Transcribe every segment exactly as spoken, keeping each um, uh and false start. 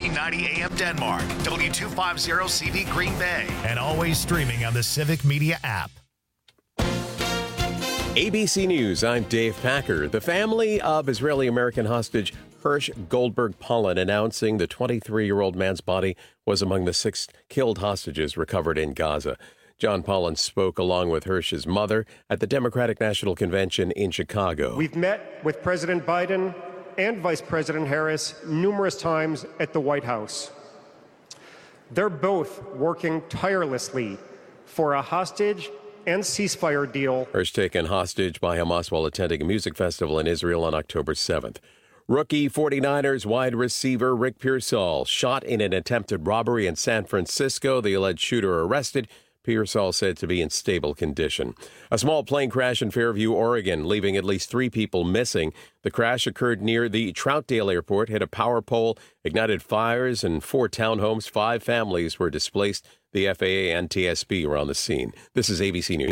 thirteen ninety A M Denmark, W two fifty C V Green Bay, and always streaming on the Civic Media app. A B C News, I'm Dave Packer. The family of Israeli-American hostage Hirsch Goldberg-Pollen announcing the twenty-three-year-old man's body was among the six killed hostages recovered in Gaza. John Pollen spoke along with Hirsch's mother at the Democratic National Convention in Chicago. We've met with President Biden and Vice President Harris numerous times at the White House. They're both working tirelessly for a hostage and ceasefire deal. Hirsch taken hostage by Hamas while attending a music festival in Israel on October seventh. Rookie forty-niners wide receiver Rick Pearsall shot in an attempted robbery in San Francisco. The alleged shooter arrested. Pearsall said to be in stable condition. A small plane crash in Fairview, Oregon, leaving at least three people missing. The crash occurred near the Troutdale Airport, hit a power pole, ignited fires in four townhomes. Five families were displaced. The F A A and T S B were on the scene. This is A B C News.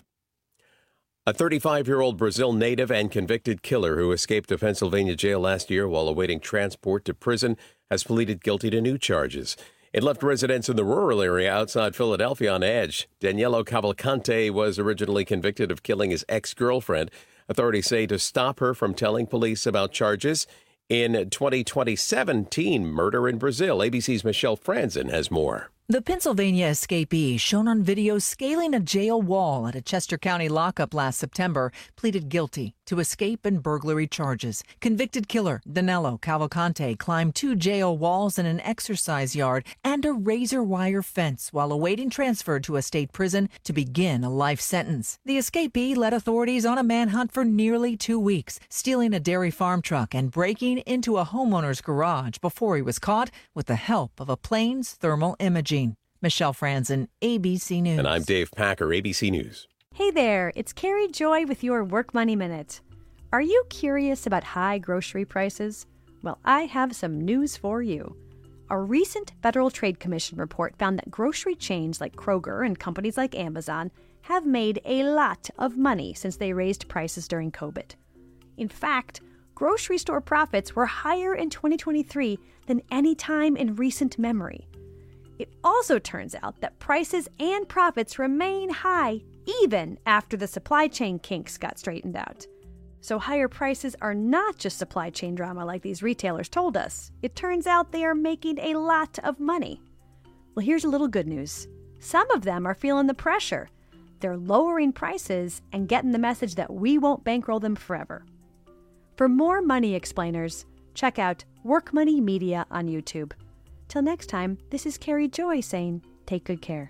A thirty-five-year-old Brazil native and convicted killer who escaped a Pennsylvania jail last year while awaiting transport to prison has pleaded guilty to new charges. It left residents in the rural area outside Philadelphia on edge. Danielo Cavalcante was originally convicted of killing his ex-girlfriend. Authorities say to stop her from telling police about charges in twenty seventeen murder in Brazil. A B C's Michelle Franzen has more. The Pennsylvania escapee, shown on video scaling a jail wall at a Chester County lockup last September, pleaded guilty to escape and burglary charges. Convicted killer Danilo Cavalcante climbed two jail walls in an exercise yard and a razor wire fence while awaiting transfer to a state prison to begin a life sentence. The escapee led authorities on a manhunt for nearly two weeks, stealing a dairy farm truck and breaking into a homeowner's garage before he was caught with the help of a plane's thermal imaging. Michelle Franzen, A B C News. And I'm Dave Packer, A B C News. Hey there, it's Carrie Joy with your Work Money Minute. Are you curious about high grocery prices? Well, I have some news for you. A recent Federal Trade Commission report found that grocery chains like Kroger and companies like Amazon have made a lot of money since they raised prices during COVID. In fact, grocery store profits were higher in twenty twenty-three than any time in recent memory. It also turns out that prices and profits remain high even after the supply chain kinks got straightened out. So higher prices are not just supply chain drama like these retailers told us. It turns out they are making a lot of money. Well, here's a little good news. Some of them are feeling the pressure. They're lowering prices and getting the message that we won't bankroll them forever. For more money explainers, check out Work Money Media on YouTube. Till next time, this is Carrie Joy saying, take good care.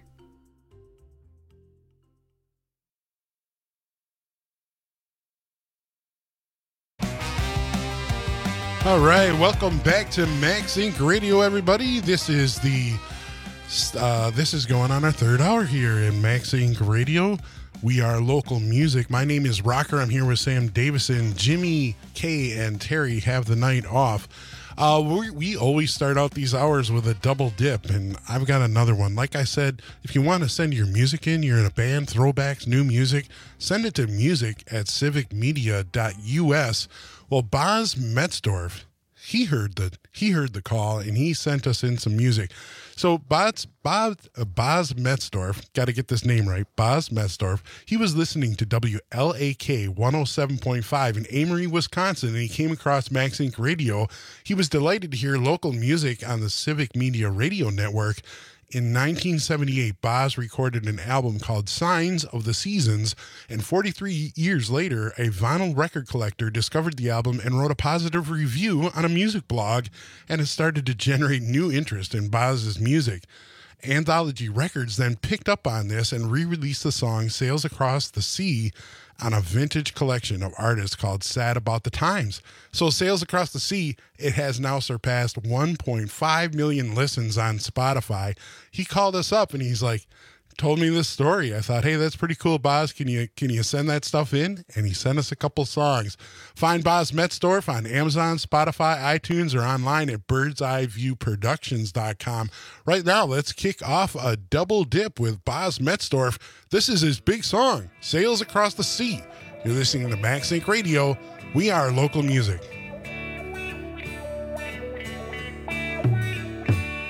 All right, welcome back to Max Incorporated. Radio, everybody. This is the uh, this is going on our third hour here in Max Incorporated. Radio. We are local music. My name is Rocker. I'm here with Sam Davison. Jimmy, Kay, and Terry have the night off. Uh, we, we always start out these hours with a double dip, and I've got another one. Like I said, if you want to send your music in, you're in a band, throwbacks, new music, send it to music at civic media dot U S. Well, Boz Metzdorf, he heard the he heard the call, and he sent us in some music. So Boz, Boz, uh, Boz Metzdorf, got to get this name right, Boz Metzdorf, he was listening to W L A K one oh seven point five in Amory, Wisconsin, and he came across Max Incorporated. Radio. He was delighted to hear local music on the Civic Media Radio Network. In nineteen seventy-eight, Boz recorded an album called Signs of the Seasons, and forty-three years later, a vinyl record collector discovered the album and wrote a positive review on a music blog, and it started to generate new interest in Boz's music. Anthology Records then picked up on this and re-released the song Sails Across the Sea on a vintage collection of artists called Sad About the Times. So Sails Across the Sea, it has now surpassed one point five million listens on Spotify. He called us up and he's like, told me this story. I thought, hey, that's pretty cool, Boz. Can you can you send that stuff in? And he sent us a couple songs. Find Boz Metzdorf on Amazon, Spotify, iTunes, or online at birds eye view productions dot com. Right now, let's kick off a double dip with Boz Metzdorf. This is his big song, Sails Across the Sea. You're listening to Max Inc Radio. We are local music.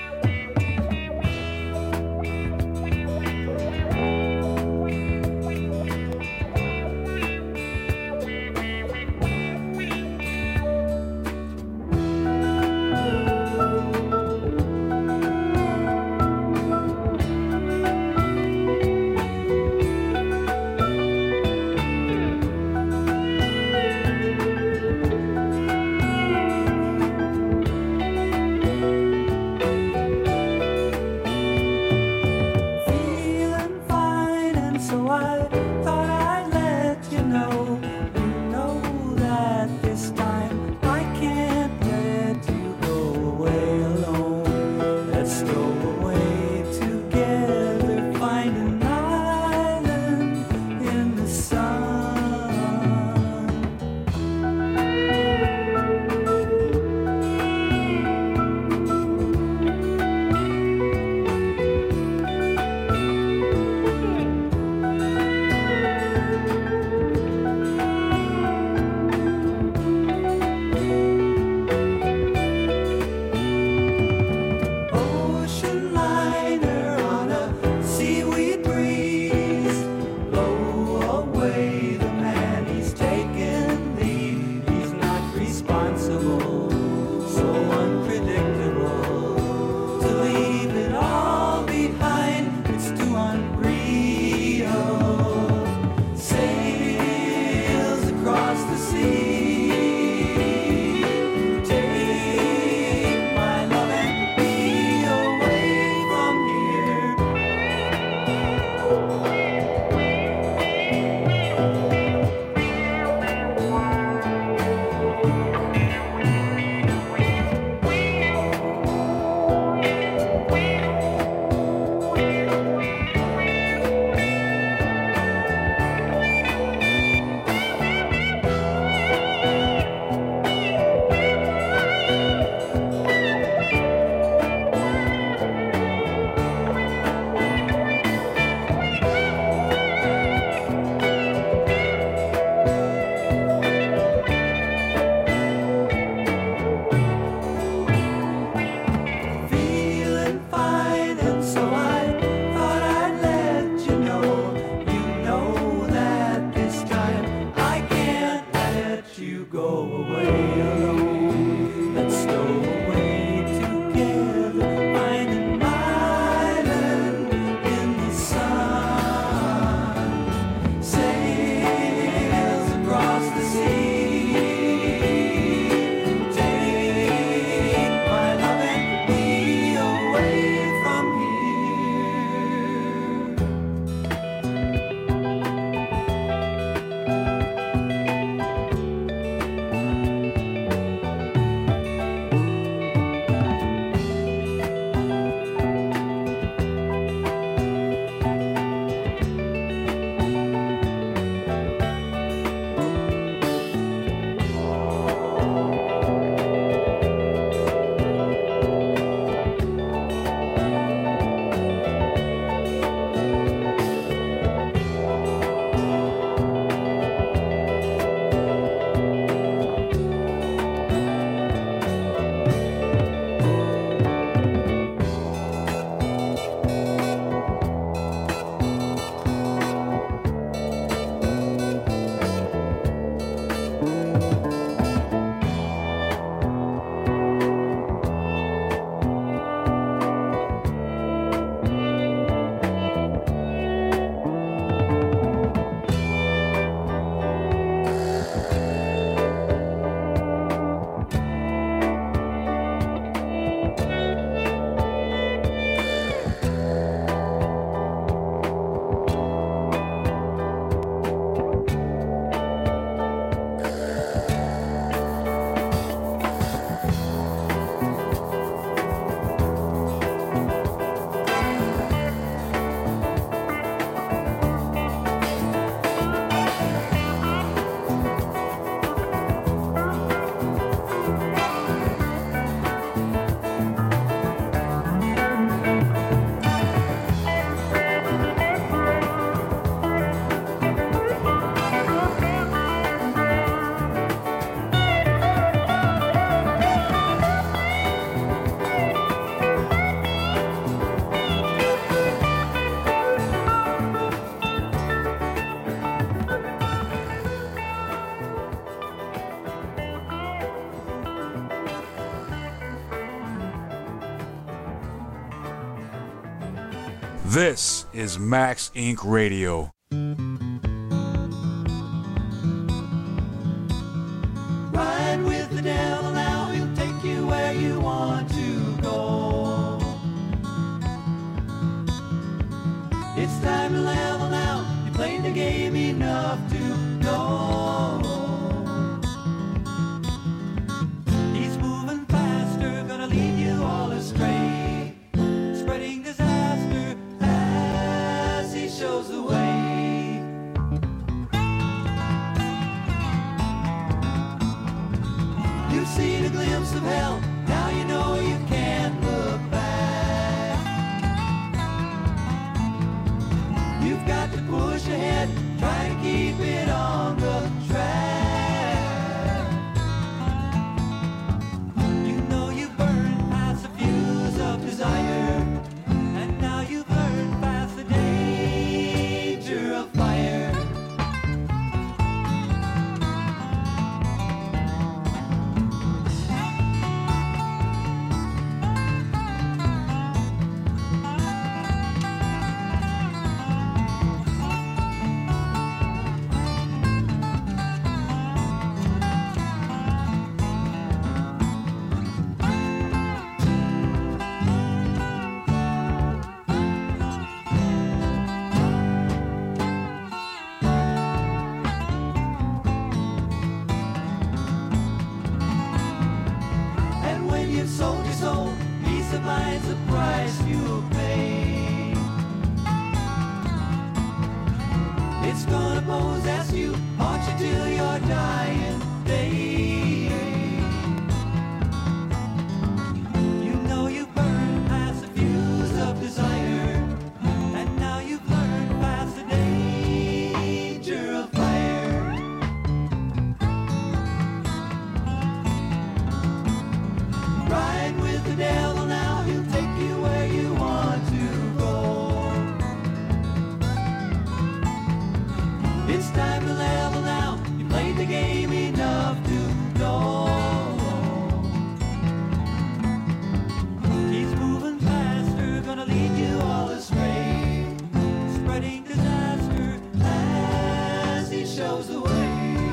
This is Max Incorporated. Radio. Ride with the devil now, he'll take you where you want to go. It's time to level now, you played the game enough to know. He's moving faster, gonna lead you all astray, spreading disaster as he shows the way. You've seen a glimpse of hell, now you know you can't look back. You've got to push ahead, try to keep it on the track. You know you've burned past the fuse of desire, and now you've learned past the danger of fire. Sold your soul, peace of mind's the price you'll pay. It's gonna possess you, haunt you till your dying day. You know you've burned past the fuse of desire, and now you've learned past the danger of fire. Ride with the devil now, he'll take you where you want to go. It's time to level now, you played the game enough to know. He's moving faster, gonna lead you all astray, spreading disaster as he shows the way.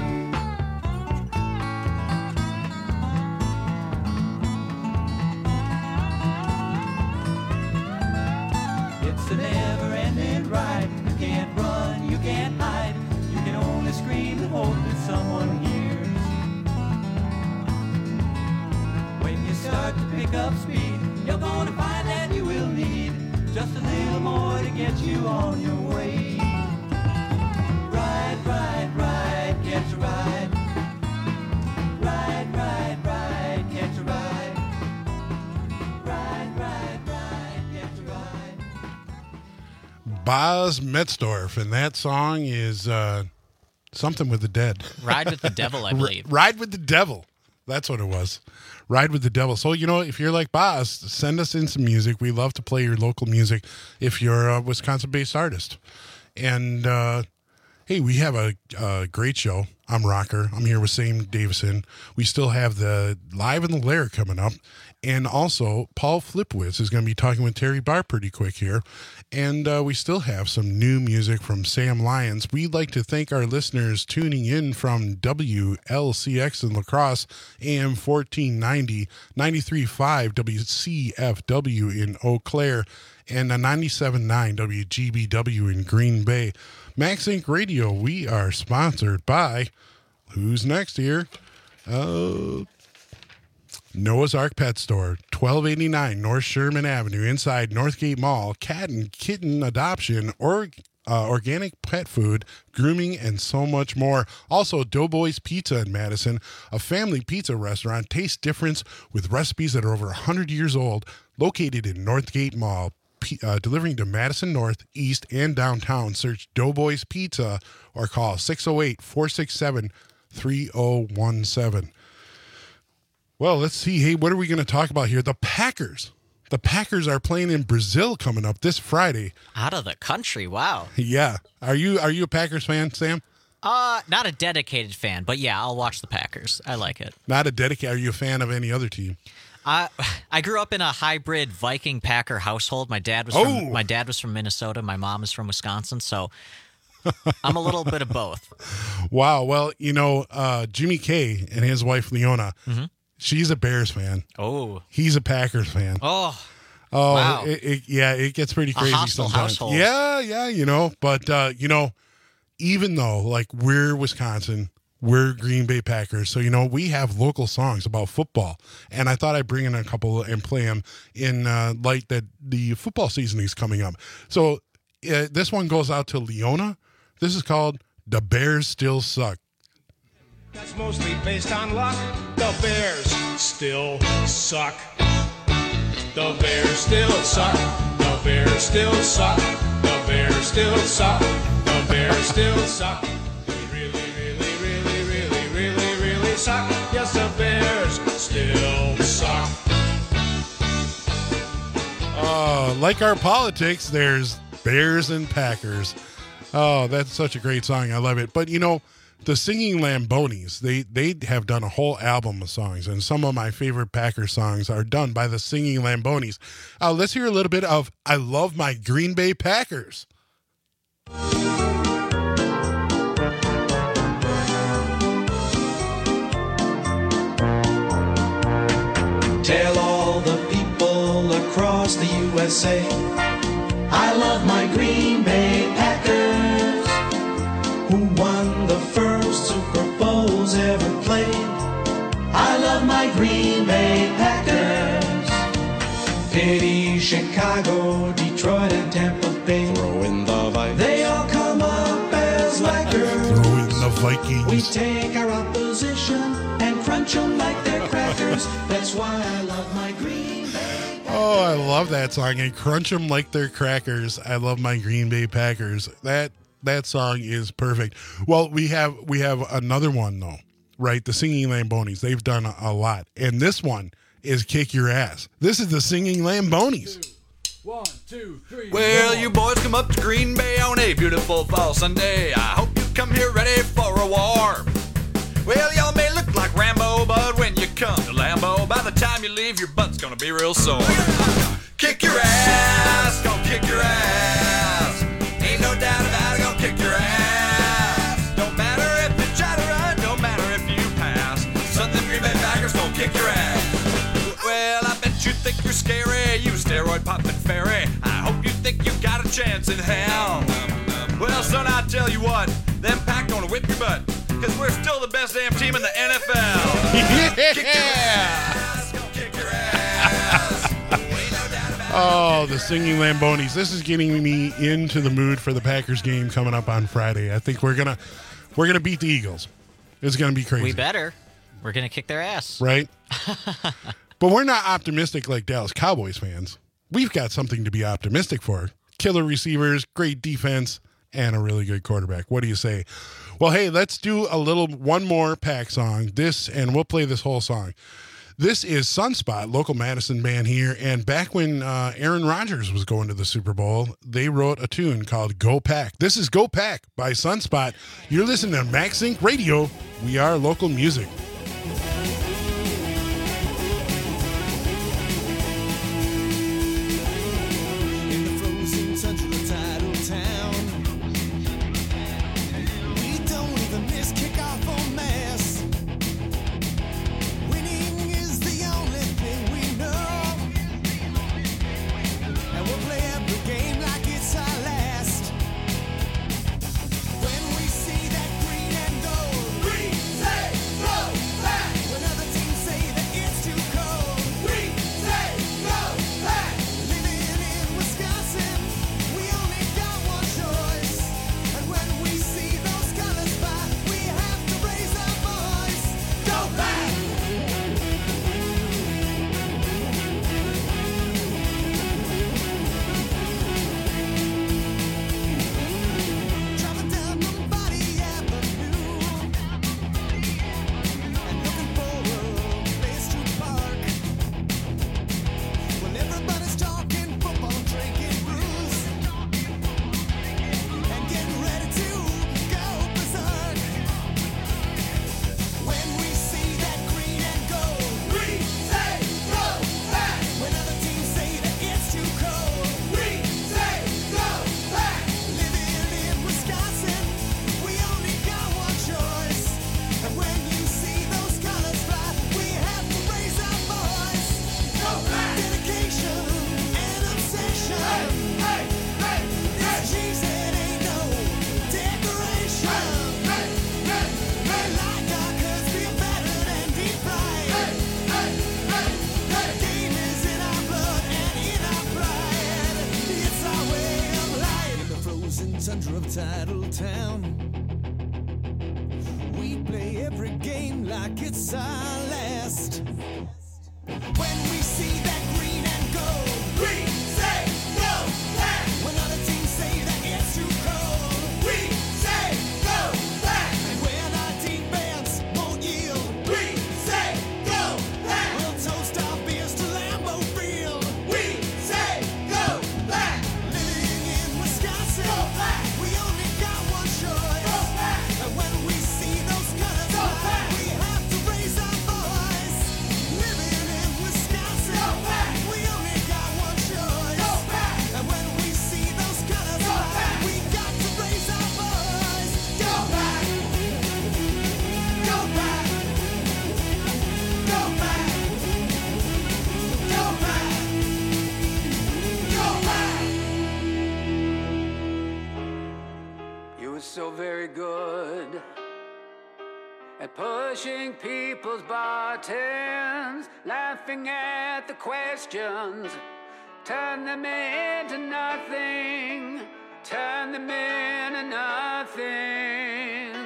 It's a never-ending ride. You can't run, you can't hide. You can only scream and hope that someone hears. When you start to pick up speed, you're gonna find that you will need just a little more to get you on your way. Ride, ride, ride, catch a ride. Ride, ride, ride, catch a ride. Ride, ride, ride, catch a ride. Boz Metzdorf, and that song is uh, something with the dead. Ride with the Devil, I believe. Ride with the Devil. That's what it was. Ride with the Devil. So, you know, if you're like Boz, send us in some music. We love to play your local music if you're a Wisconsin-based artist. And, uh, hey, we have a, a great show. I'm Rocker. I'm here with Sam Davison. We still have the Live in the Lair coming up. And also, Paul Flipwitz is going to be talking with Terry Barr pretty quick here. And uh, we still have some new music from Sam Lyons. We'd like to thank our listeners tuning in from W L C X in La Crosse, A M fourteen ninety, ninety-three point five W C F W in Eau Claire, and a ninety-seven point nine W G B W in Green Bay. Max Inc Radio, we are sponsored by, who's next here? Uh, Noah's Ark Pet Store, twelve eighty-nine North Sherman Avenue, inside Northgate Mall. Cat and kitten adoption, or uh, organic pet food, grooming, and so much more. Also, Doughboys Pizza in Madison, a family pizza restaurant. Taste difference with recipes that are over one hundred years old, located in Northgate Mall. Uh, delivering to Madison North, East, and downtown. Search Doughboys Pizza or call six oh eight, four six seven, three oh one seven. Well, let's see. Hey, what are we going to talk about here? The Packers. The Packers are playing in Brazil coming up this Friday. Out of the country, wow. Yeah. Are you are you a Packers fan, Sam? Uh, not a dedicated fan, but yeah, I'll watch the Packers. I like it. Not a dedicated. Are you a fan of any other team? I I grew up in a hybrid Viking Packer household. My dad was Oh. from, my dad was from Minnesota. My mom is from Wisconsin. So I'm a little bit of both. Wow. Well, you know, uh, Jimmy K and his wife Leona, Mm-hmm. she's a Bears fan. Oh. He's a Packers fan. Oh. Oh, Wow. it, it, yeah, it gets pretty A crazy hostile sometimes. household. Yeah, yeah, you know, but uh, you know, even though like we're Wisconsin, we're Green Bay Packers, so you know we have local songs about football, and I thought I'd bring in a couple and play them in uh, light that the football season is coming up. So uh, this one goes out to Leona. This is called "The Bears Still Suck." That's mostly based on luck. The Bears still suck. The Bears still suck. The Bears still suck. The Bears still suck. The Bears still suck. They really, really, really, really, really, really suck. Yes, the Bears still suck. Uh, like our politics, there's Bears and Packers. Oh, that's such a great song. I love it. But, you know, the Singing Lambonis, they, they have done a whole album of songs, and some of my favorite Packer songs are done by the Singing Lambonis. Uh, let's hear a little bit of I Love My Green Bay Packers. Tell all the people across the U S A I love my Green Bay Packers, who won the first Super Bowls ever played. I love my Green Bay Packers. Pity Chicago, Detroit, and Tampa Bay. Throw in the Vikings. They all come up as laggards. Throw in the Vikings. We take our opposition and crunch them like they're crackers. That's why I love my Green Bay. Oh, I love that song. And crunch them like they're crackers. I love my Green Bay Packers. That that song is perfect. Well, we have we have another one though, right? The Singing Lambonis. They've done a, a lot, and this one is Kick Your Ass. This is the Singing Lambonis. One, two, three. Well, you boys come up to Green Bay on a beautiful fall Sunday. I hope you come here ready for a war. Well, y'all may look like Rambo, but when you come to Lambeau, by the time you leave, your butt's gonna be real sore. Kick your ass, gonna kick your ass. Ain't no doubt about it, gonna kick your ass. Don't matter if you try to run, don't matter if you pass. Son, them Green Bay Packers gonna kick your ass. Well, I bet you think you're scary, you steroid popping fairy. I hope you think you got a chance in hell. Well, son, I tell you what, them Pack gonna whip your butt, because we're still the best damn team in the N F L. Yeah. Kick your ass, gonna kick your ass. Oh, the Singing Lambonis. This is getting me into the mood for the Packers game coming up on Friday. I think we're gonna we're gonna beat the Eagles. It's gonna be crazy. We better. We're gonna kick their ass. Right? But we're not optimistic like Dallas Cowboys fans. We've got something to be optimistic for. Killer receivers, great defense, and a really good quarterback. What do you say? Well, hey, let's do a little one more Pack song. This, and we'll play this whole song. This is Sunspot, local Madison band here. And back when uh, Aaron Rodgers was going to the Super Bowl, they wrote a tune called Go Pack. This is Go Pack by Sunspot. You're listening to Max Inc Radio. We are local music. When we see that green and gold, we say go! center of Titletown. We play every game like it's our last. When we see that green and gold, we say go back. When other teams say that it's too cold, we say go back. And when our team bands won't yield, we say go back. We'll toast our beers to Lambeau Field. We say go back. Living in Wisconsin, go back. We only got one choice. Go back. And when we see those colors, go back. We have to raise our voice. Living in Wisconsin, go back. We only got one choice. Go back. And when we see those colors, go back. We got to raise our voice. Go back. Go back. Go back. Go back. Go back. You were so very good at pushing people's buttons, laughing at the questions, turn them into nothing, turn them into nothing.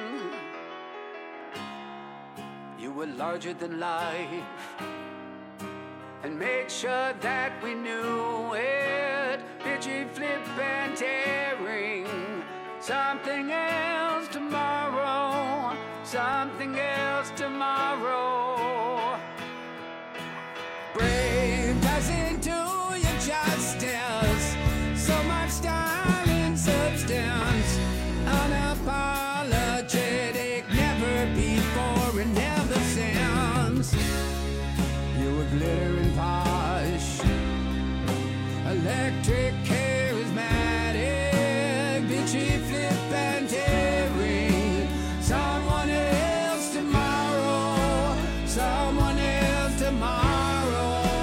You were larger than life, and made sure that we knew it. Pitchy, flip, and tearing. Something else tomorrow. Something else tomorrow. Brave doesn't do you justice. So much style and substance. Unapologetic, never before and never since. You were glittering posh, electric, charismatic, bitchy, flip, and tearing. Someone else tomorrow, someone else tomorrow.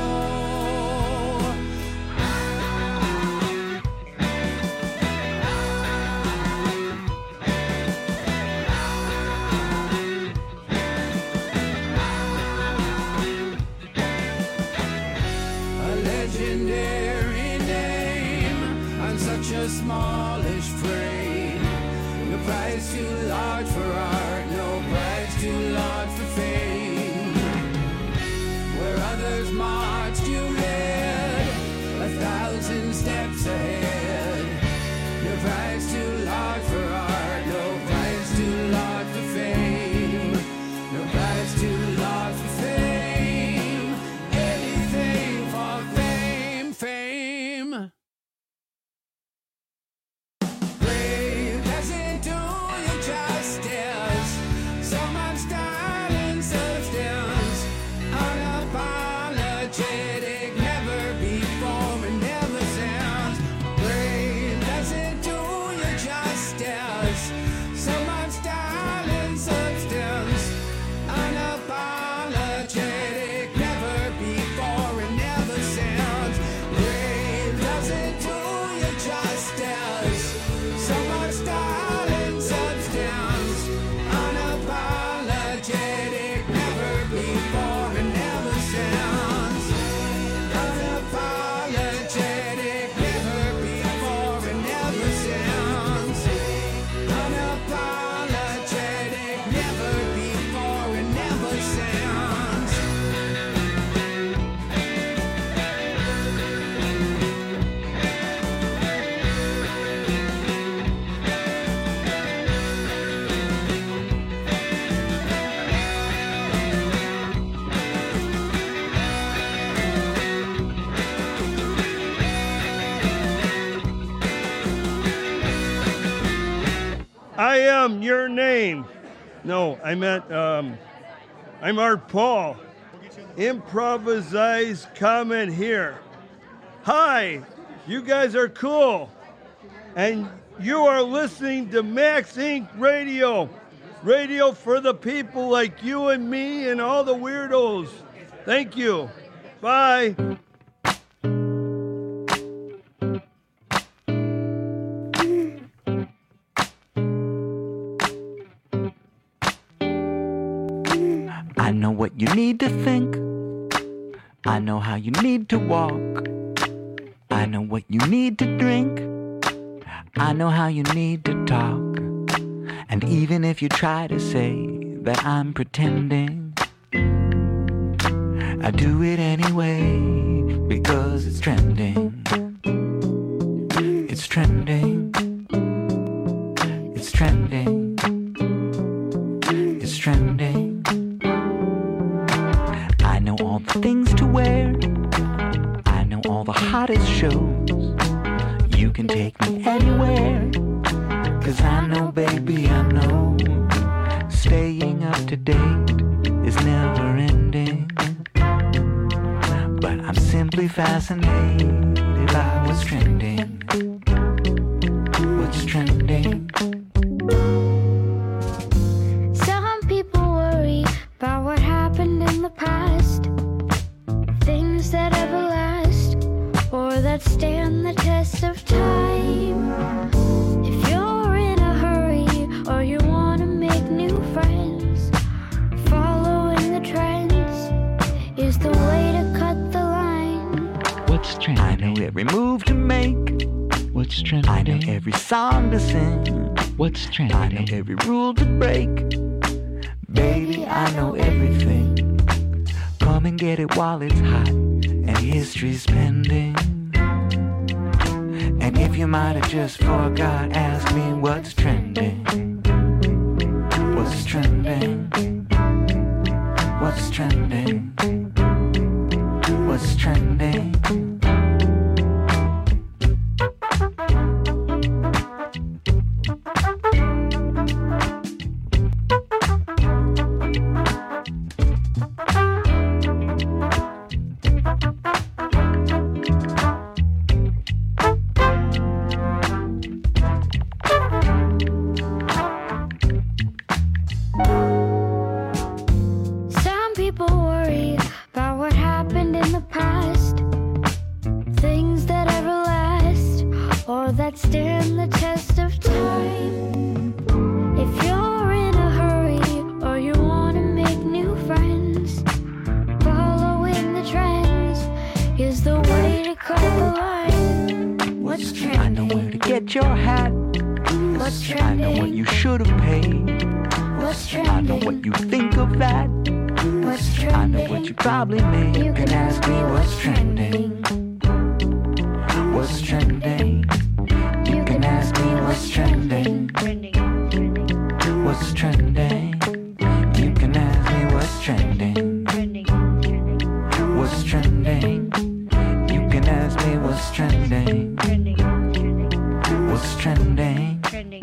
A legendary name on such a smallish frame. No price too large for art, no price too large for fame. Where others marched, you led a thousand steps ahead. No price too large for art, no price too large for fame. No price too large for fame. Anything for fame, fame. Brave doesn't do you justice. So much style and substance. Unapologetic, never before and never since. Brave doesn't do you justice. So much style and substance. Unapologetic, never before and never since. Brave doesn't do you justice. So much style and substance. Unapologetic, never before and never since. Unapologetic, never before and never since. Unapologetic, never before and never since. I am your name. No, I meant, um, I'm Art Paul. Improvise comment here. Hi, you guys are cool. And you are listening to Max Inc Radio. Radio for the people like you and me and all the weirdos. Thank you. Bye. I know what you need to think. I know how you need to walk. I know what you need to drink. I know how you need to talk. And even if you try to say that I'm pretending, I do it anyway because it's trending. It's trending. It's trending. It's trending. I know all the things to wear. I know all the hottest shows. You can take me anywhere. Cause I know, baby, I know. Staying up to date is never ending. But I'm simply fascinated by what's trending. What's trending? Some people worry about what happened in the past. Things that ever last or that stand the test of time. If you're in a hurry or you want to make new friends, following the trends is the way to cut the line. What's trending? I know every move to make. What's trending? I know every song to sing. What's trending? I know every rule to break. Baby, I know everything. Come and get it while it's hot and history's pending. And if you might have just forgot, ask me what's trending. What's trending? What's trending? What's trending? Some people worry about what happened in the past. Things that ever last or that stand the test of time. If you're in a hurry or you want to make new friends, following the trends is the way to cut the line. What's trending? I know where to get your hat. What's I trending? know what you should have paid. What's I know trending? what you think of that. What's I know trending? what you probably made. You can ask me what's trending. What's trending? You can ask me what's trending. What's trending? You can ask me what's trending. What's trending? You can ask me what's trending. What's trending?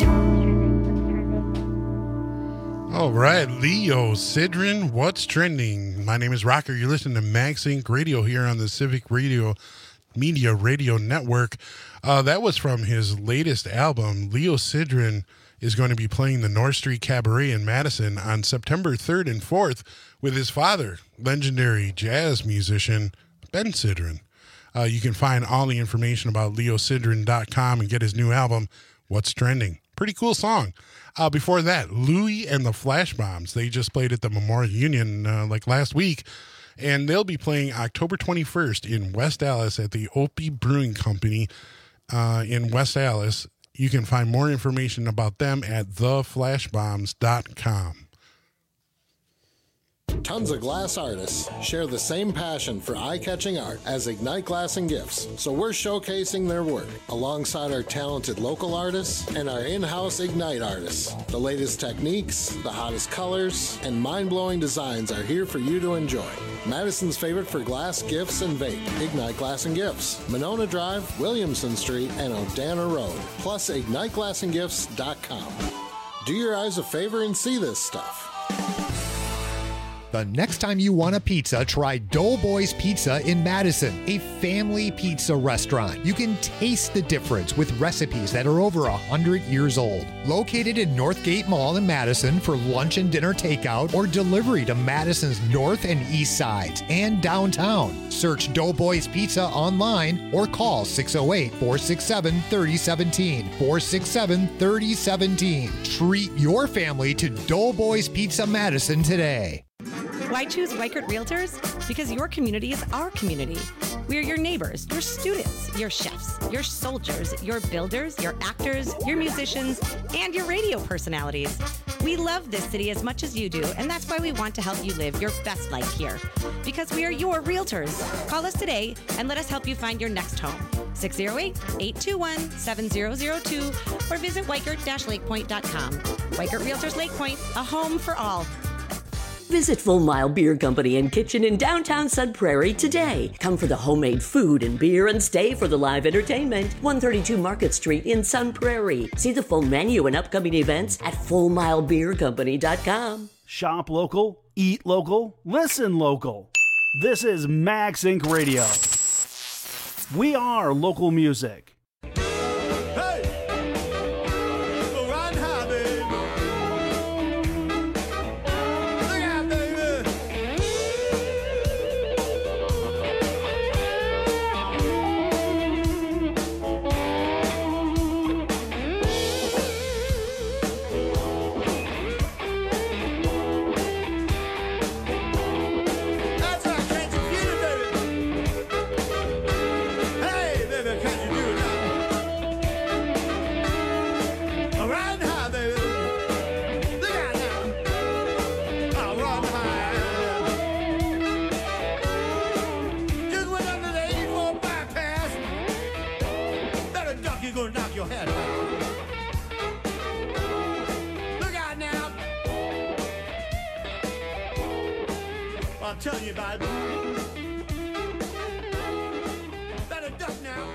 All right, Leo Sidran, what's trending? My name is Rocker. You're listening to Max Inc Radio here on the Civic Radio Media Radio Network. Uh, that was from his latest album. Leo Sidran is going to be playing the North Street Cabaret in Madison on September third and fourth with his father, legendary jazz musician Ben Sidran. Uh, you can find all the information about leo sidran dot com and get his new album, What's Trending. Pretty cool song. Uh, before that, Louie and the Flash Bombs. They just played at the Memorial Union uh, like last week, and they'll be playing October twenty-first in West Allis at the Opie Brewing Company uh, in West Allis. You can find more information about them at the flash bombs dot com. Tons of glass artists share the same passion for eye-catching art as Ignite Glass and Gifts, so we're showcasing their work alongside our talented local artists and our in-house Ignite artists. The latest techniques, the hottest colors, and mind-blowing designs are here for you to enjoy. Madison's favorite for glass, gifts, and vape, Ignite Glass and Gifts, Monona Drive, Williamson Street, and O'Dana Road, plus ignite glass and gifts dot com. Do your eyes a favor and see this stuff. The next time you want a pizza, try Doughboys Pizza in Madison, a family pizza restaurant. You can taste the difference with recipes that are over one hundred years old. Located in Northgate Mall in Madison for lunch and dinner takeout or delivery to Madison's north and east sides and downtown. Search Doughboys Pizza online or call six oh eight, four six seven, three oh one seven, four six seven, three oh one seven. Treat your family to Doughboys Pizza Madison today. Why choose Weichert Realtors? Because your community is our community. We are your neighbors, your students, your chefs, your soldiers, your builders, your actors, your musicians, and your radio personalities. We love this city as much as you do, and that's why we want to help you live your best life here. Because we are your realtors. Call us today and let us help you find your next home. six oh eight, eight two one, seven oh oh two or visit weichert dash lake point dot com. Weichert Realtors Lake Point, a home for all. Visit Full Mile Beer Company and Kitchen in downtown Sun Prairie today. Come for the homemade food and beer and stay for the live entertainment. one thirty-two Market Street in Sun Prairie. See the full menu and upcoming events at full mile beer company dot com. Shop local, eat local, listen local. This is Max Incorporated. Radio. We are local music. I'm telling you about it. Better duck now.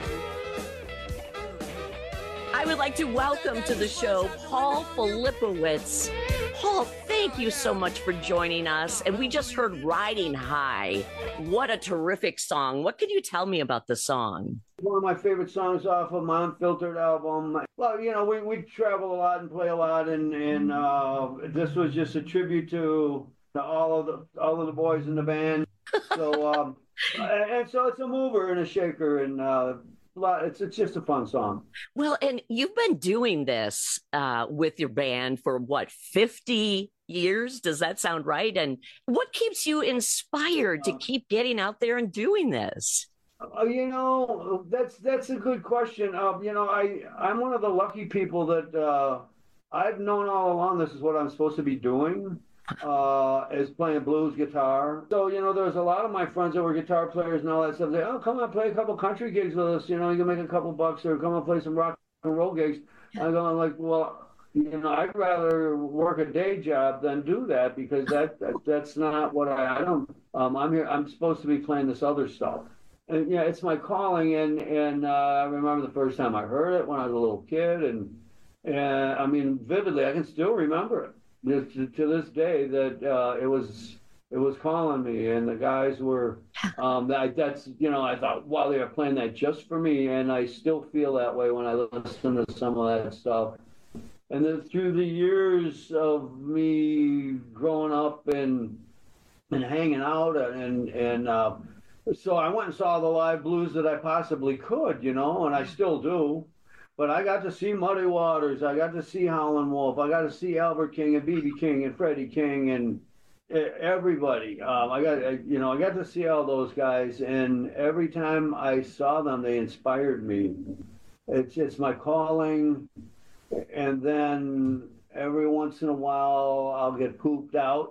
I would like to welcome to the show Paul Filipowicz. Paul, thank you so much for joining us. And we just heard Riding High. What a terrific song. What can you tell me about the song? One of my favorite songs off of my Unfiltered album. Well, you know, we, we travel a lot and play a lot, and, and uh, this was just a tribute to, to all of the all of the boys in the band. So, um, and so it's a mover and a shaker, and uh, it's it's just a fun song. Well, and you've been doing this uh, with your band for what, fifty years? Does that sound right? And what keeps you inspired to keep getting out there and doing this? Uh, you know, that's that's a good question. Uh, you know, I I'm one of the lucky people that uh, I've known all along this is what I'm supposed to be doing, uh, is playing blues guitar. So, you know, there's a lot of my friends that were guitar players and all that stuff. They, oh, come on, play a couple country gigs with us. You know, you can make a couple bucks, or come and play some rock and roll gigs. I'm going like, well, you know, I'd rather work a day job than do that, because that, that that's not what I, I don't. Um, I'm here. I'm supposed to be playing this other stuff. And yeah, it's my calling, and and uh, I remember the first time I heard it when I was a little kid, and and I mean vividly, I can still remember it to, to this day that uh, it was it was calling me, and the guys were um, that that's you know I thought, wow, they are playing that just for me, and I still feel that way when I listen to some of that stuff. And then through the years of me growing up and and hanging out and and uh, so I went and saw the live blues that I possibly could, you know, and I still do. But I got to see Muddy Waters. I got to see Howlin' Wolf. I got to see Albert King and B B King and Freddie King and everybody. Um, I got, you know, I got to see all those guys. And every time I saw them, they inspired me. It's, it's my calling. And then every once in a while, I'll get pooped out.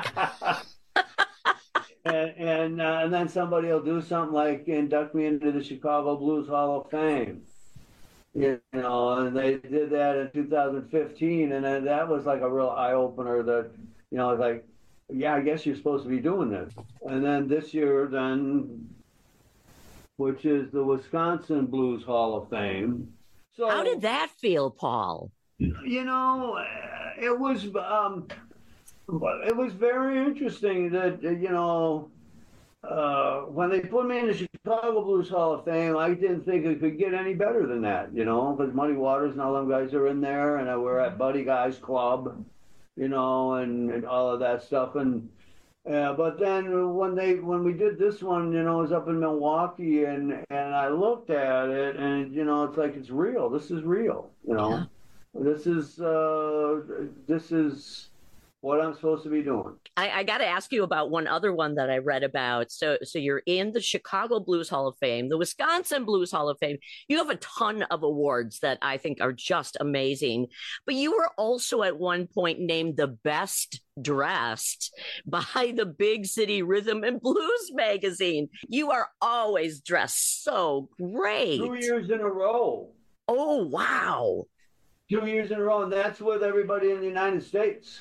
And and, uh, and then somebody will do something like induct me into the Chicago Blues Hall of Fame, you know, and they did that in two thousand fifteen, and then that was like a real eye opener. That, you know, like, yeah, I guess you're supposed to be doing this. And then this year, then, which is the Wisconsin Blues Hall of Fame. So how did that feel, Paul? You know, it was. Um, It was very interesting that, you know, uh, when they put me in the Chicago Blues Hall of Fame, I didn't think it could get any better than that, you know, because Muddy Waters and all them guys are in there, and we're at Buddy Guy's Club, you know, and, and all of that stuff. And uh, but then when they when we did this one, you know, it was up in Milwaukee, and, and I looked at it, and, you know, it's like, it's real. This is real, you know. Yeah. This is uh, this is... what I'm supposed to be doing. I, I got to ask you about one other one that I read about. So, so you're in the Chicago Blues Hall of Fame, the Wisconsin Blues Hall of Fame. You have a ton of awards that I think are just amazing. But you were also at one point named the best dressed by the Big City Rhythm and Blues magazine. You are always dressed so great. Two years in a row. Oh, wow. Two years in a row, and that's with everybody in the United States.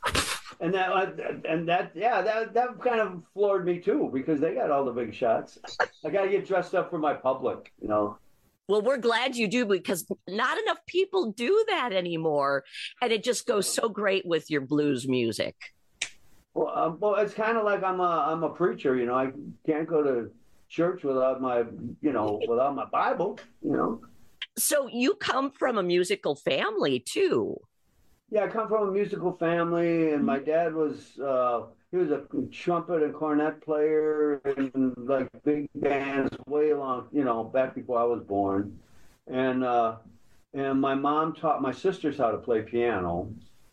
And that, and that, yeah, that that kind of floored me too, because they got all the big shots. I got to get dressed up for my public, you know. Well, we're glad you do, because not enough people do that anymore, and it just goes so great with your blues music. Well, um, well, it's kind of like I'm a I'm a preacher, you know. I can't go to church without my, you know, without my Bible, you know. So you come from a musical family too. Yeah, I come from a musical family, and my dad was uh, he was a trumpet and cornet player in like big bands way long, you know, back before I was born. And uh, and my mom taught my sisters how to play piano,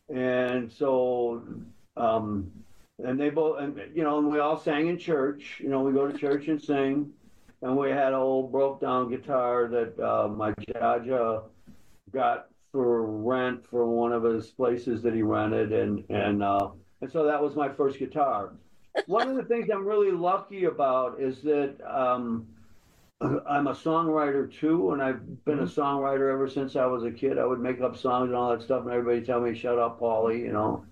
and so um, and they both, and you know, and we all sang in church. You know, we go to church and sing, and we had an old broke down guitar that uh, my Jaja got for rent for one of his places that he rented, and and uh, and so that was my first guitar. One of the things I'm really lucky about is that um, I'm a songwriter too, and I've been a songwriter ever since I was a kid. I would make up songs and all that stuff, and everybody tell me, "Shut up, Paulie," you know,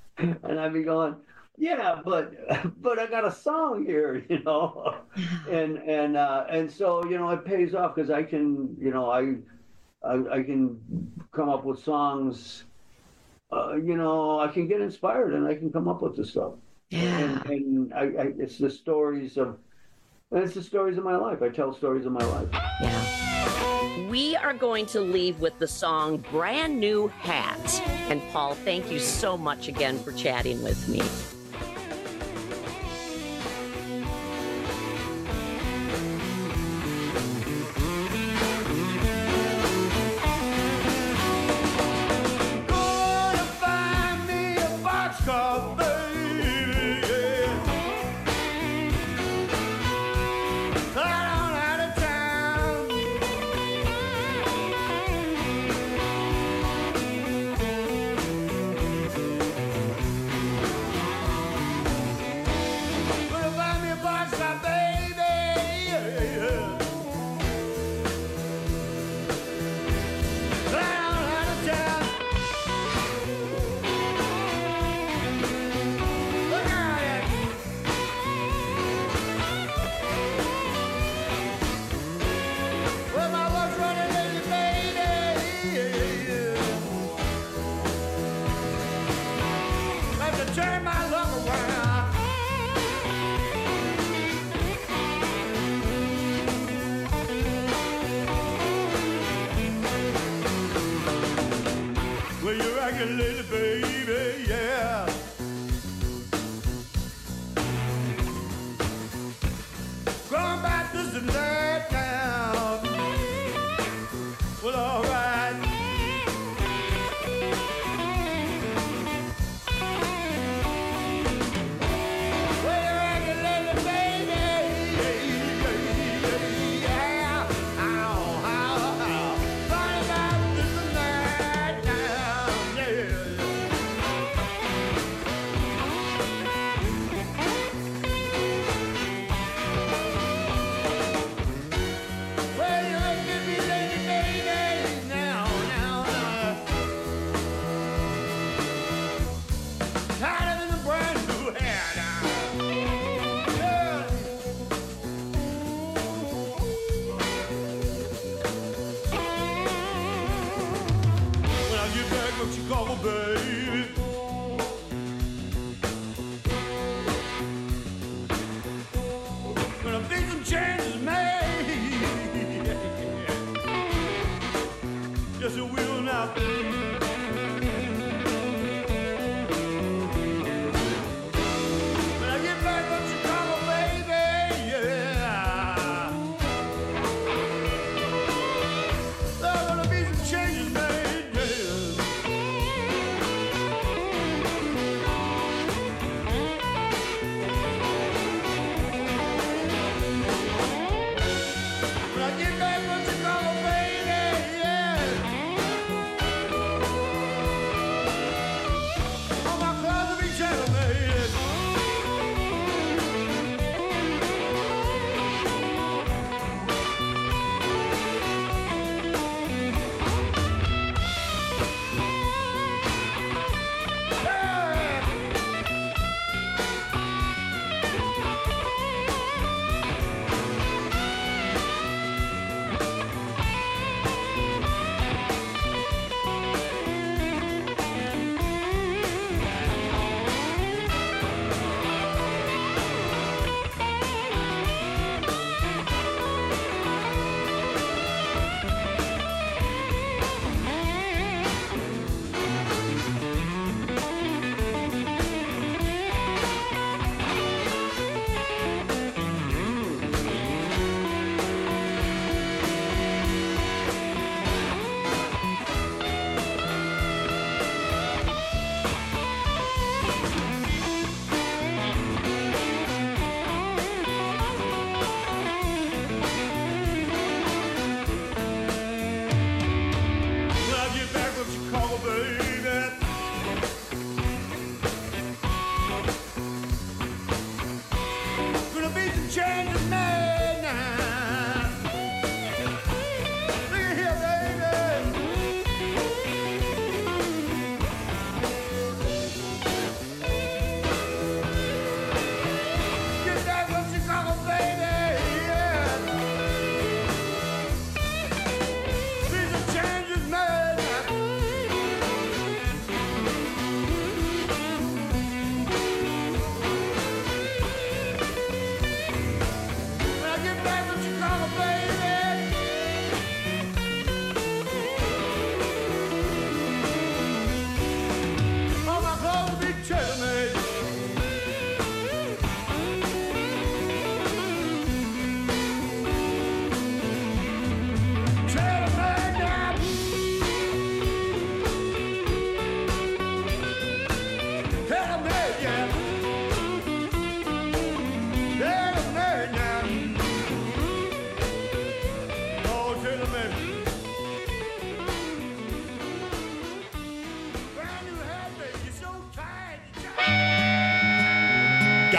and I'd be going, "Yeah, but but I got a song here," you know, and and uh, and so you know it pays off because I can, you know, I. I, I can come up with songs, uh, you know, I can get inspired and I can come up with the stuff. Yeah. And, and I, I, it's the stories of, it's the stories of my life. I tell stories of my life. Yeah. We are going to leave with the song Brand New Hat. And Paul, thank you so much again for chatting with me.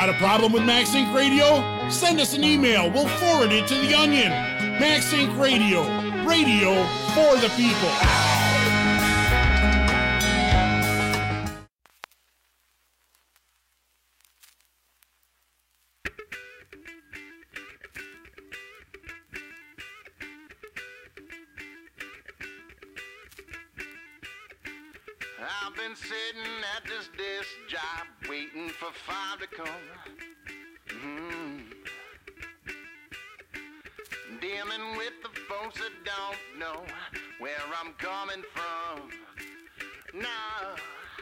Got a problem with Max Inc Radio? Send us an email. We'll forward it to the Onion. Max Inc Radio. Radio for the people. I've been sitting at this desk job waiting for five to come. Mm. Dealing with the folks that don't know where I'm coming from. Nah.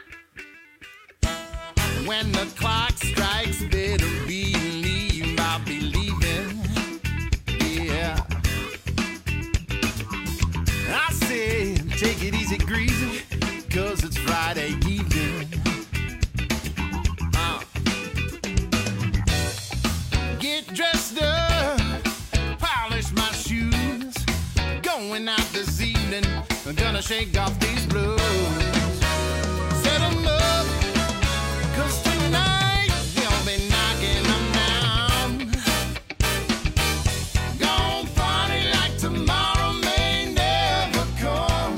When the clock strikes, better believe I'll be leaving. Yeah. I say, take it easy, greasy. Cause it's Friday evening. Uh. Get dressed up, polish my shoes. Going out this evening, I'm gonna shake off these blues. Set 'em up, cause tonight we'll be knocking them down. Gonna party like tomorrow may never come.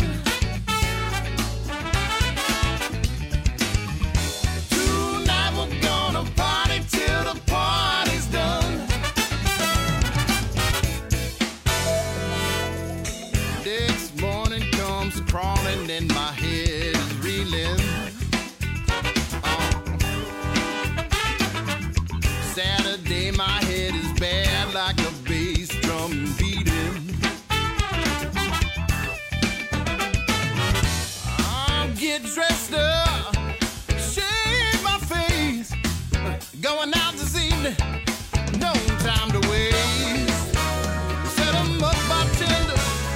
Crawling in my head is reeling. Uh. Saturday, my head is bad like a bass drum beating. I'll get dressed up, shave my face, going out this evening, no time to waste. Set 'em up by tender.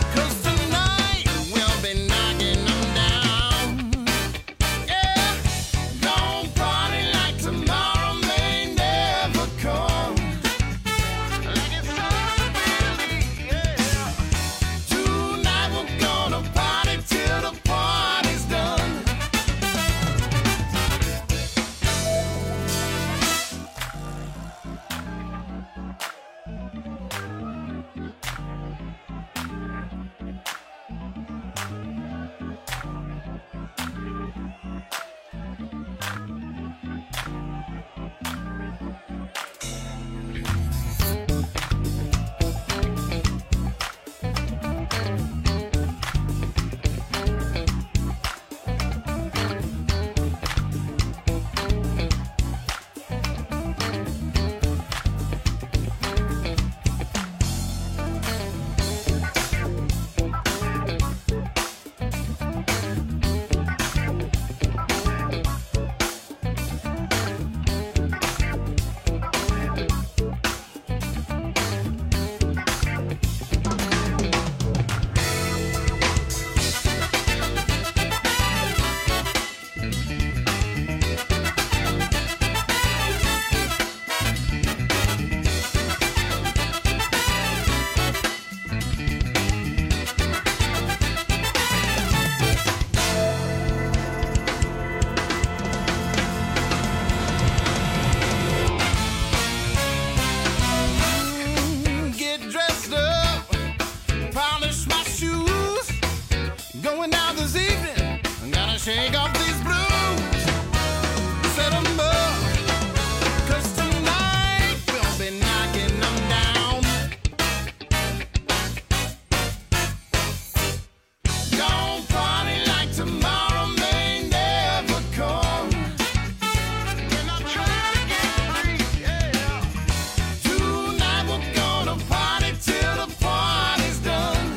Shake off these blues, set 'em up, cause tonight we'll be knocking them down. Don't party like tomorrow may never come. We're not trying to get free, yeah. Tonight we're gonna party till the party's done.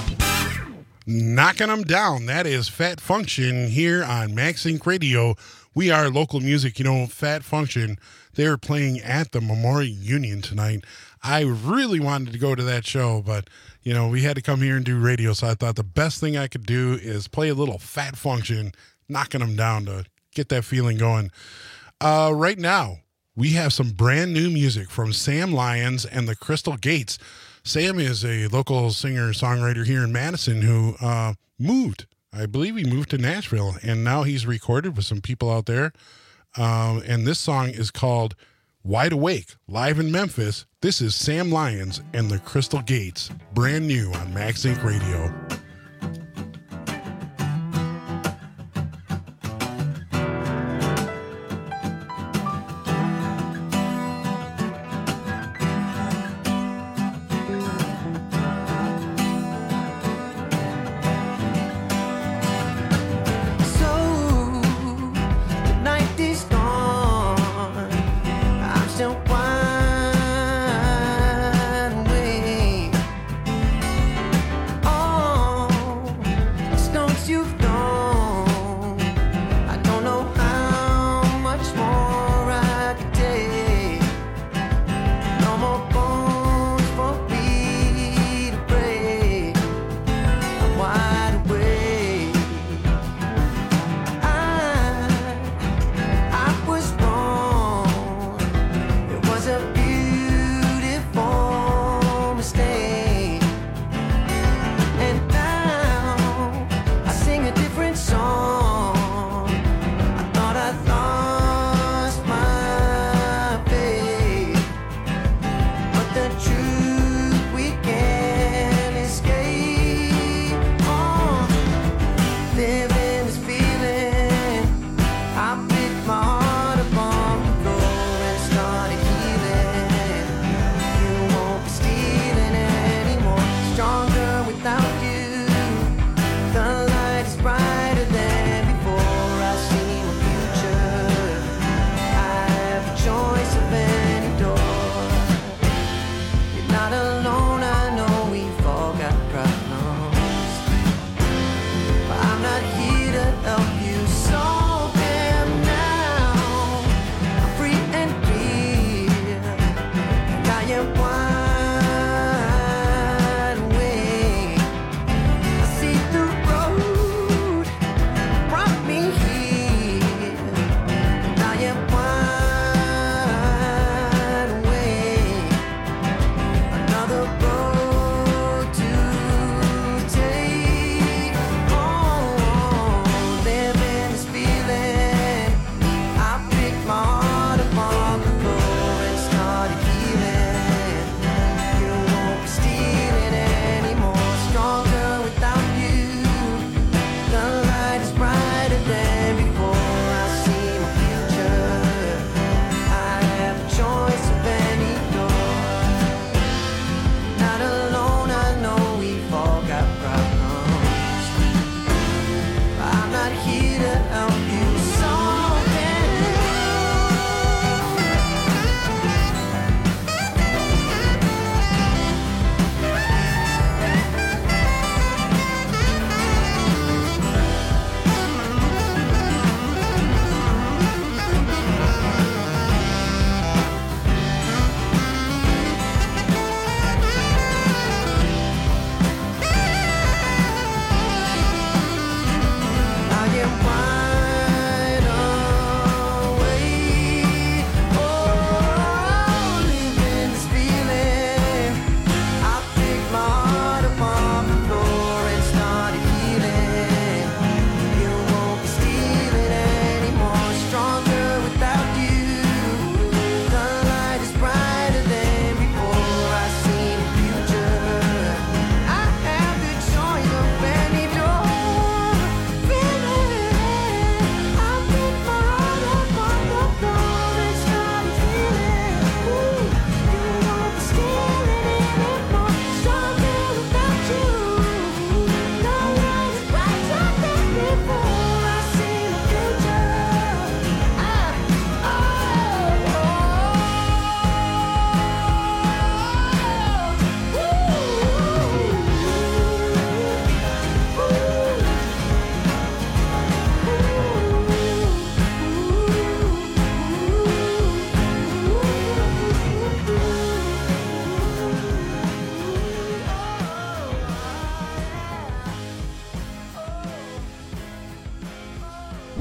Knocking them down. That is Fat Function here on Max Inc Radio We Are Local Music. You know, Fat Function, they were playing at the Memorial Union tonight. I really wanted to go to that show, but, you know, we had to come here and do radio, so I thought the best thing I could do is play a little Fat Function, knocking them down to get that feeling going. Uh, right now, we have some brand new music from Sam Lyons and the Crystal Gates. Sam is a local singer-songwriter here in Madison who uh, moved. I believe he moved to Nashville, and now he's recorded with some people out there. Um, and this song is called Wide Awake, live in Memphis. This is Sam Lyons and the Crystal Gates, brand new on Max Inc Radio. On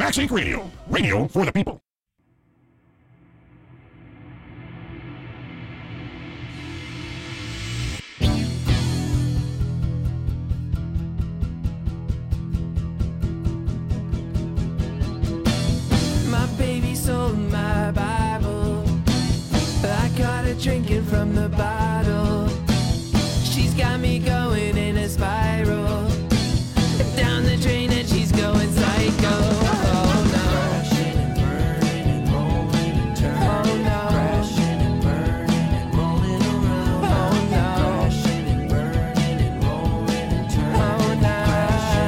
Max Inc Radio, radio for the people. My baby sold my Bible. I caught her drinking from the bottle. She's got me going in a spiral. Down the drain and she's going psycho. Oh no. Crashing and burning and rolling and turning. Oh no. Crashing and burning and rolling around. Oh no. Crashing and burning and rolling and turning. Oh no. Crashing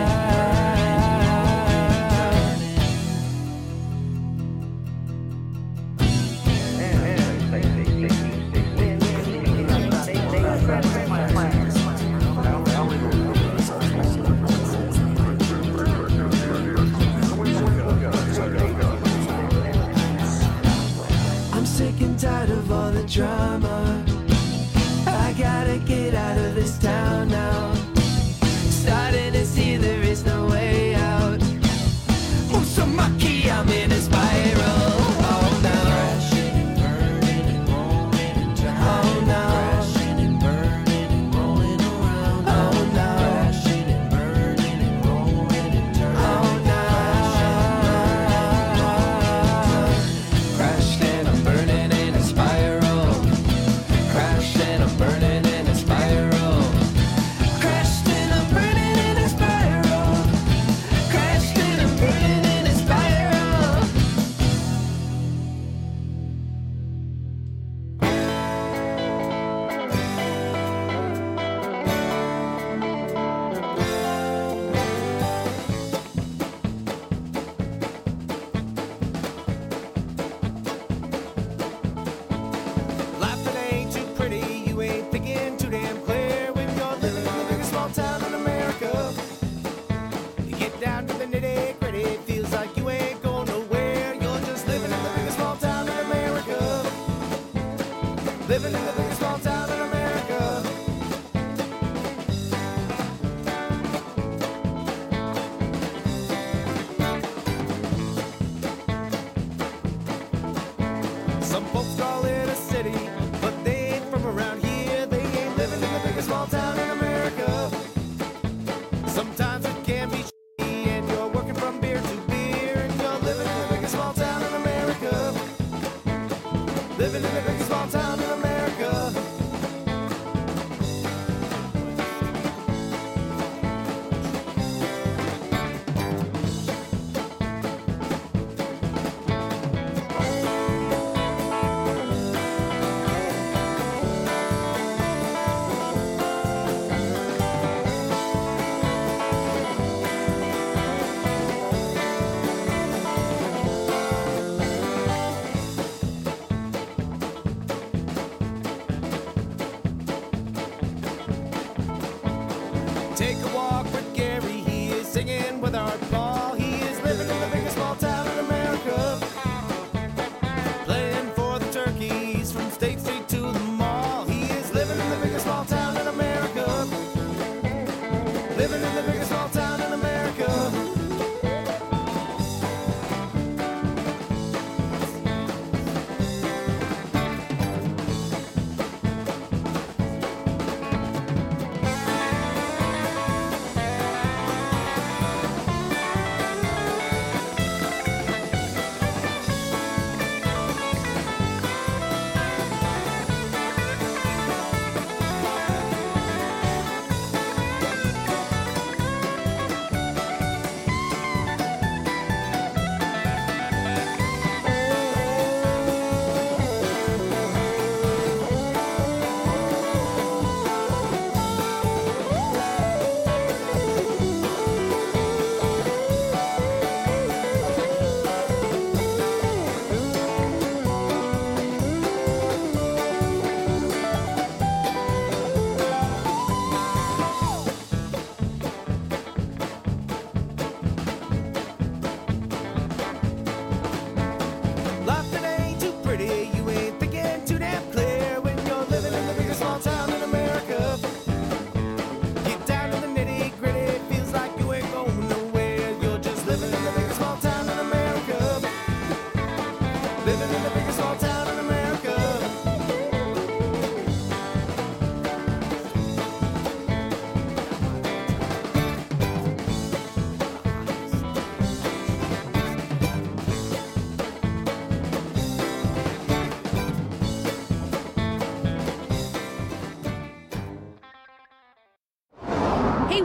I'm sick and tired of all the drama. I gotta get out of this town now. Starting to see there is no way out. Oh, so mucky, I'm in a spiral. Oh no. Crashing and burning and rolling and turning. Oh no. Crashing and burning and rolling around. Oh no. Crashing and burning and rolling and turning. Oh no. Crashed and I'm burning in a spiral. Crashed and I'm burning in a spiral. Crashed and I'm burning in a spiral. Crashed and I'm burning in a spiral. Life it ain't too pretty, you ain't thinking too damn clear when you're living in the biggest small town in America. You get down to the nitty gritty, it feels like you ain't going nowhere. You're just living in the biggest small town in America. Living in the biggest small town in America. Some folks call it a city, but they ain't from around here. They ain't living in the biggest small town in America. Sometimes it can be shitty, and you're working from beer to beer, and you're living in the biggest small town in America. Living in the biggest small town in America. Take a walk with Gary, he is singing with Art Paul. He is living in the biggest small town in America. Playing for the turkeys from State Street to the mall. He is living in the biggest small town in America. Living in the biggest small town in America.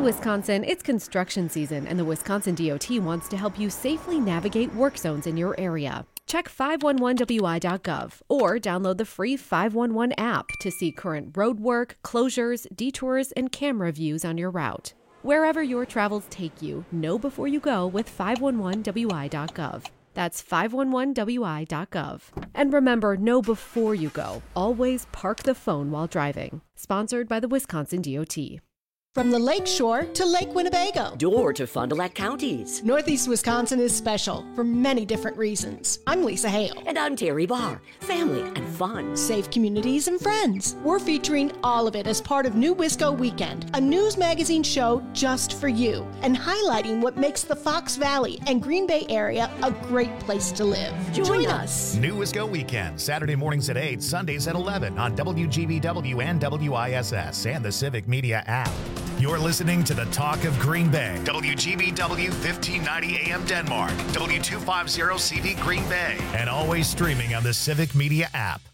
Wisconsin, it's construction season, and the Wisconsin D O T wants to help you safely navigate work zones in your area. Check five one one W I dot gov or download the free five one one app to see current road work, closures, detours, and camera views on your route. Wherever your travels take you, know before you go with five one one W I dot gov. That's five one one W I dot gov. And remember, know before you go. Always park the phone while driving. Sponsored by the Wisconsin D O T. From the Lake Shore to Lake Winnebago. Door to Fond du Lac counties. Northeast Wisconsin is special for many different reasons. I'm Lisa Hale. And I'm Terry Barr. Family and fun. Safe communities and friends. We're featuring all of it as part of New Wisco Weekend, a news magazine show just for you, and highlighting what makes the Fox Valley and Green Bay area a great place to live. Join, Join us. New Wisco Weekend, Saturday mornings at eight, Sundays at eleven on W G B W and W I S S and the Civic Media app. You're listening to the Talk of Green Bay. W G B W fifteen ninety A M Denmark. W two fifty C V Green Bay. And always streaming on the Civic Media app.